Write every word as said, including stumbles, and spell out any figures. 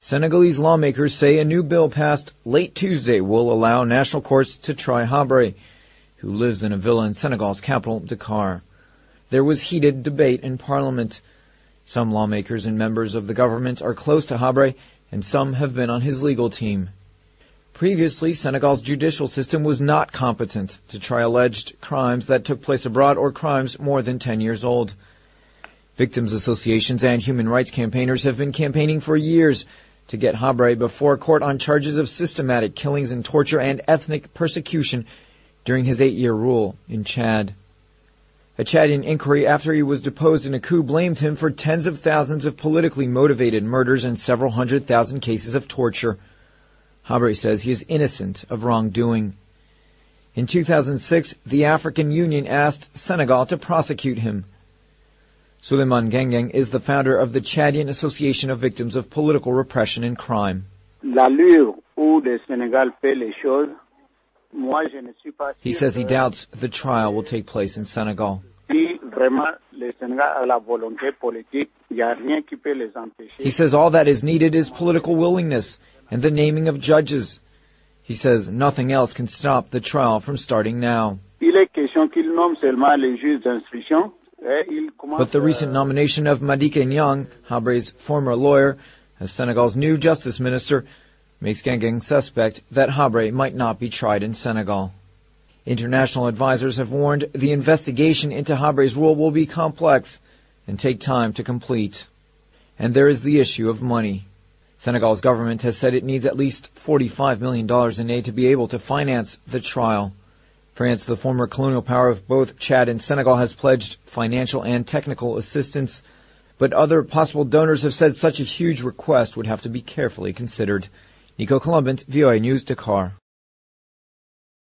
Senegalese lawmakers say a new bill passed late Tuesday will allow national courts to try Habré, who lives in a villa in Senegal's capital, Dakar. There was heated debate in Parliament. Some lawmakers and members of the government are close to Habré, and some have been on his legal team. Previously, Senegal's judicial system was not competent to try alleged crimes that took place abroad or crimes more than ten years old. Victims' associations and human rights campaigners have been campaigning for years to get Habré before court on charges of systematic killings and torture and ethnic persecution during his eight-year rule in Chad. A Chadian inquiry after he was deposed in a coup blamed him for tens of thousands of politically motivated murders and several hundred thousand cases of torture. Habré says he is innocent of wrongdoing. In two thousand six, the African Union asked Senegal to prosecute him. Souleymane Gengeng is the founder of the Chadian Association of Victims of Political Repression and Crime. He says he doubts the trial will take place in Senegal. He says all that is needed is political willingness and the naming of judges. He says nothing else can stop the trial from starting now. But the recent nomination of Madické Niang, Habré's former lawyer, as Senegal's new justice minister, makes Gengeng suspect that Habré might not be tried in Senegal. International advisors have warned the investigation into Habré's rule will be complex and take time to complete. And there is the issue of money. Senegal's government has said it needs at least forty-five million dollars in aid to be able to finance the trial. France, the former colonial power of both Chad and Senegal, has pledged financial and technical assistance, but other possible donors have said such a huge request would have to be carefully considered. Nico Columbant, V O A News, Dakar.